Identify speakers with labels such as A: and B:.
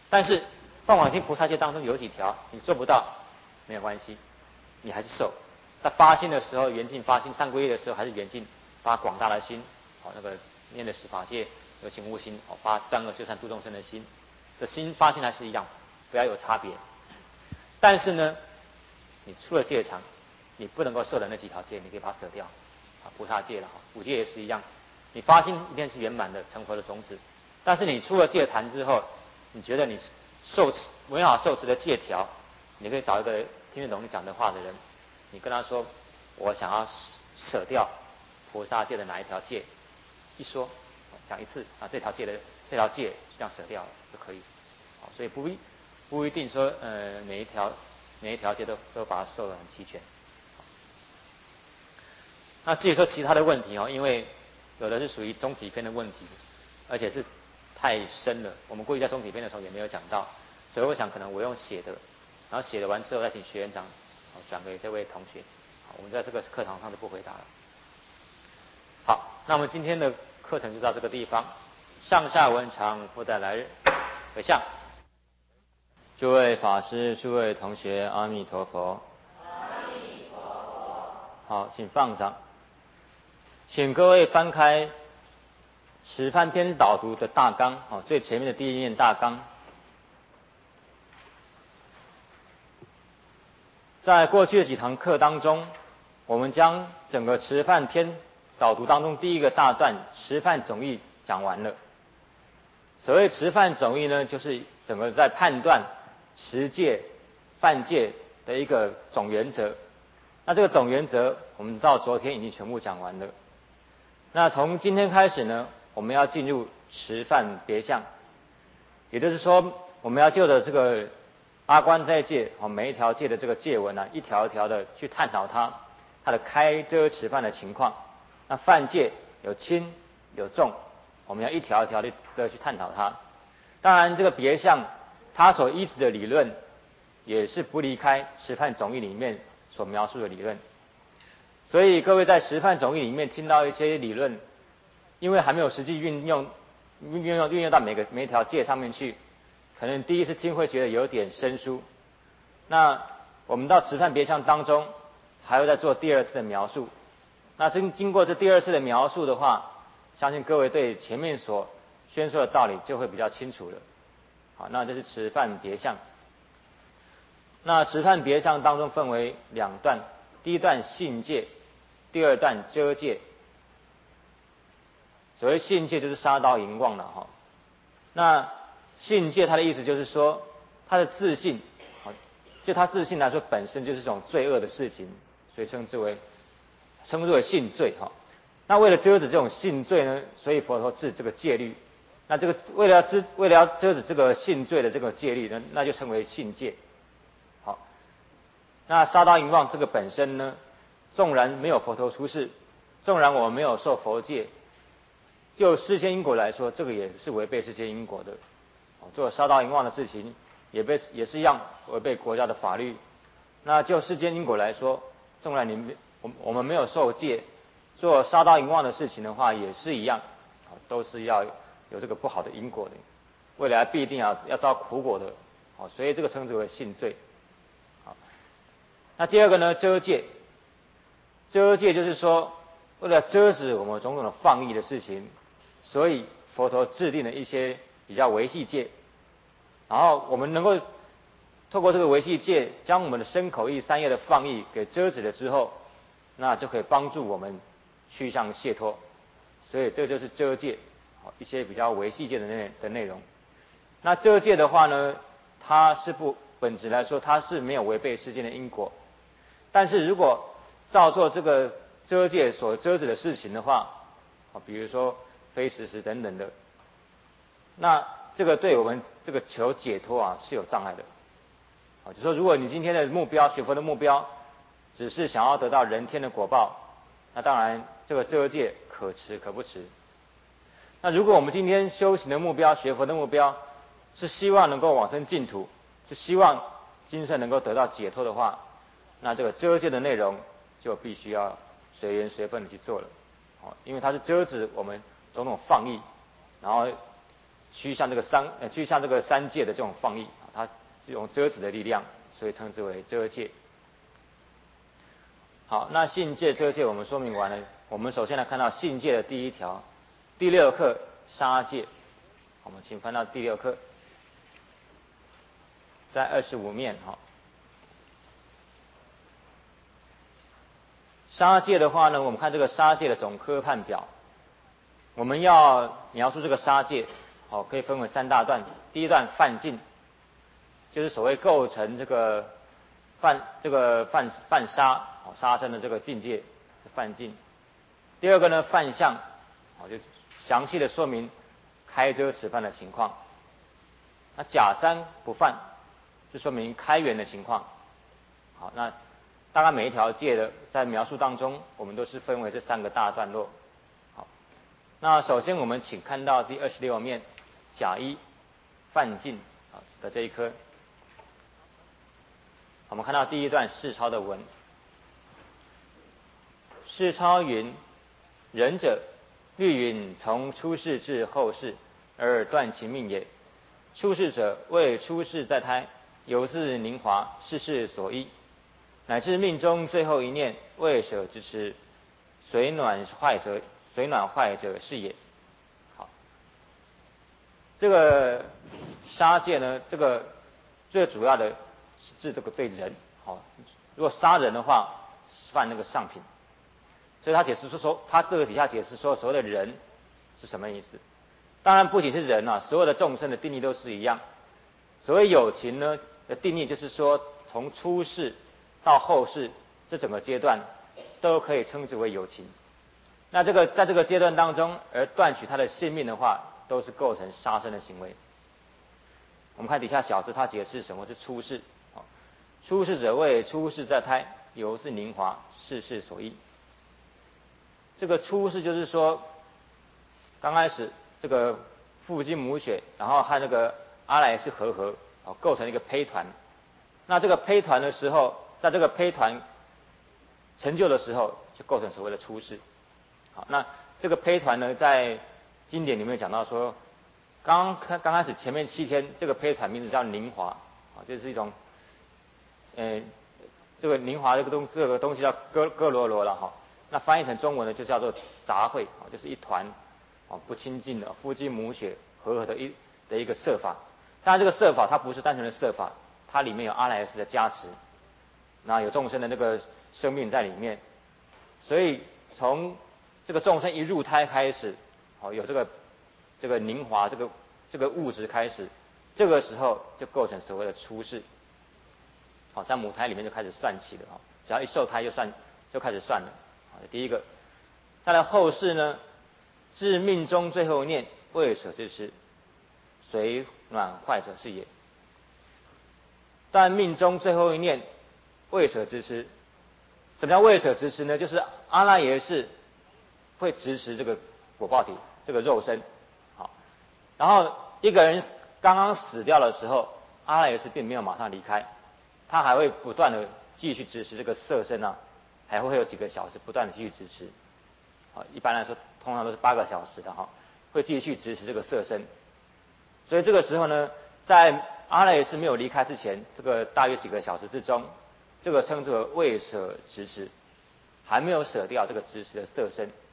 A: 但是放广心菩萨戒当中有几条你做不到，没有关系，你还是受。在发心的时候，圆净发心三皈依的时候，还是圆净发广大的心，那个念的十法界有行无心，发断恶修善度众生的心，这心发心还是一样，不要有差别。但是呢，你出了戒场，你不能够受的那几条戒，你可以把它舍掉。菩萨戒了，五戒也是一样，你发心一定是圆满的成佛的种子。但是你出了戒坛之后，你觉得你没法受持的戒条，你可以找一个听得懂你讲的话的人，你跟他说，我想要舍掉菩萨戒的哪一条戒，一说讲一次这条戒这样舍掉了就可以。所以不一定说每一条戒都把它受得很齐全。那至于说其他的问题因为有的是属于中体篇的问题，而且是太深了，我们过去在中体篇的时候也没有讲到，所以我想可能我用写的，然后写了完之后再请学员长转给这位同学，我们在这个课堂上就不回答了。好，那么今天的课程就到这个地方，上下文长，不待来日。回向，诸位法师、诸位同学，阿弥陀佛。
B: 阿弥陀佛。
A: 好，请放掌。请各位翻开持梵篇导读的大纲，最前面的第一面大纲。在过去的几堂课当中，我们将整个持梵篇导读当中第一个大段持梵总义讲完了。所谓持梵总义呢，就是整个在判断持戒、犯戒的一个总原则。那这个总原则，我们到昨天已经全部讲完了。那从今天开始呢，我们要进入持犯别相，也就是说，我们要就着这个阿观斋戒每一条戒的这个戒文一条一条的去探讨它的开遮持犯的情况。那犯戒有轻有重，我们要一条一条的去探讨它。当然，这个别相它所依止的理论，也是不离开持犯总义里面所描述的理论。所以各位在持犯总义里面听到一些理论，因为还没有实际运用到每一条戒上面去，可能第一次听会觉得有点生疏。那我们到持犯别相当中，还会再做第二次的描述。那经过这第二次的描述的话，相信各位对前面所宣说的道理就会比较清楚了。好，那这是持犯别相。那持犯别相当中分为两段，第一段信戒，第二段遮戒。所谓信戒就是杀刀淫妄了那信戒它的意思就是说，他的自信就他自信来说本身就是一种罪恶的事情，所以称之为信罪那为了遮止这种信罪呢，所以佛陀制这个戒律。那这个为了要遮止这个信罪的这个戒律呢，那就称为信戒。好，那杀刀淫妄这个本身呢，纵然没有佛陀出世，纵然我们没有受佛戒，就世间因果来说，这个也是违背世间因果的。做杀刀淫妄的事情，也是一样违背国家的法律。那就世间因果来说，纵然我们没有受戒，做杀刀淫妄的事情的话，也是一样，都是要有这个不好的因果的，未来必定要遭苦果的。所以这个称之为信罪。那第二个呢，遮戒。遮戒就是说，为了遮止我们种种的放逸的事情，所以佛陀制定了一些比较维系戒，然后我们能够透过这个维系戒，将我们的身口意三业的放逸给遮止了之后，那就可以帮助我们趋向解脱。所以这就是遮戒，一些比较维系戒的内容。那遮戒的话呢，它是本质来说它是没有违背世间的因果，但是如果照做这个遮戒所遮止的事情的话，比如说非时时等等的，那这个对我们这个求解脱是有障碍的。就说如果你今天的目标，学佛的目标只是想要得到人天的果报，那当然这个遮戒可持可不持。那如果我们今天修行的目标，学佛的目标是希望能够往生净土，是希望今生能够得到解脱的话，那这个遮戒的内容就必须要随缘随分的去做了。因为它是遮止我们种种放逸，然后趋向这个三界的这种放逸，它是用遮止的力量，所以称之为遮戒。好，那信戒遮戒我们说明完了，我们首先来看到信戒的第一条，第六课杀戒。我们请翻到第六课，在25面哈。杀戒的话呢，我们看这个杀戒的总科判表，我们要描述这个杀戒，好，可以分为3大段。第一段犯禁，就是所谓构成这个犯杀杀生的这个境界犯禁。第二个呢犯相，就详细的说明开遮持犯的情况。那假三不犯，就说明开源的情况。好，那大概每一条戒的在描述当中，我们都是分为这3个大段落。好，那首先我们请看到第26面甲一犯禁的这一科。我们看到第一段释钞的文，释钞云：仁者，律允从出世至后世而断其命也。出世者为出世在胎，犹自宁华，世事所依，乃至命中最后一念未舍之时，随暖坏者是也。好，这个杀戒呢，这个最主要的是这个对人。好，如果杀人的话，犯那个上品。所以他解释说，他这个底下解释说，所谓的人是什么意思？当然不仅是人啊，所有的众生的定义都是一样。所谓有情呢的定义，就是说从出世到后世这整个阶段，都可以称之为有情。那这个在这个阶段当中而断取他的性命的话，都是构成杀生的行为。我们看底下小字，他解释什么是出世。出世者为出世在胎，犹自宁华，世事所依。这个出世就是说，刚开始这个父精母血，然后和那个阿赖耶识合，构成一个胚团。那这个胚团的时候，在这个胚团成就的时候，就构成所谓的出世。好，那这个胚团呢，在经典里面讲到说，刚开始前面7天，这个胚团名字叫宁华，这是一种，这个宁华这个东西叫哥罗罗了哈。那翻译成中文呢，就叫做杂秽，就是一团不清净的父精母血合的一个色法。当然这个色法它不是单纯的色法，它里面有阿赖耶识的加持，那有众生的那个生命在里面。所以从这个众生一入胎开始，有这个宁华这个物质开始，这个时候就构成所谓的出世。好，在母胎里面就开始算起了，只要一受胎就开始算了。第一个，再来后世呢，至命中最后一念未舍之时，随暖坏者是也。但命中最后一念未舍之时，什么叫未舍之时呢？就是阿赖耶识会执持这个果报体，这个肉身。好，然后一个人刚刚死掉的时候，阿赖耶识并没有马上离开，他还会不断的继续执持这个色身啊。还会有几个小时不断的继续支持，一般来说通常都是8个小时的会继续支持这个色身。所以这个时候呢，在阿赖耶识没有离开之前，这个大约几个小时之中，这个称之为未舍执持，还没有舍掉这个执持的色身。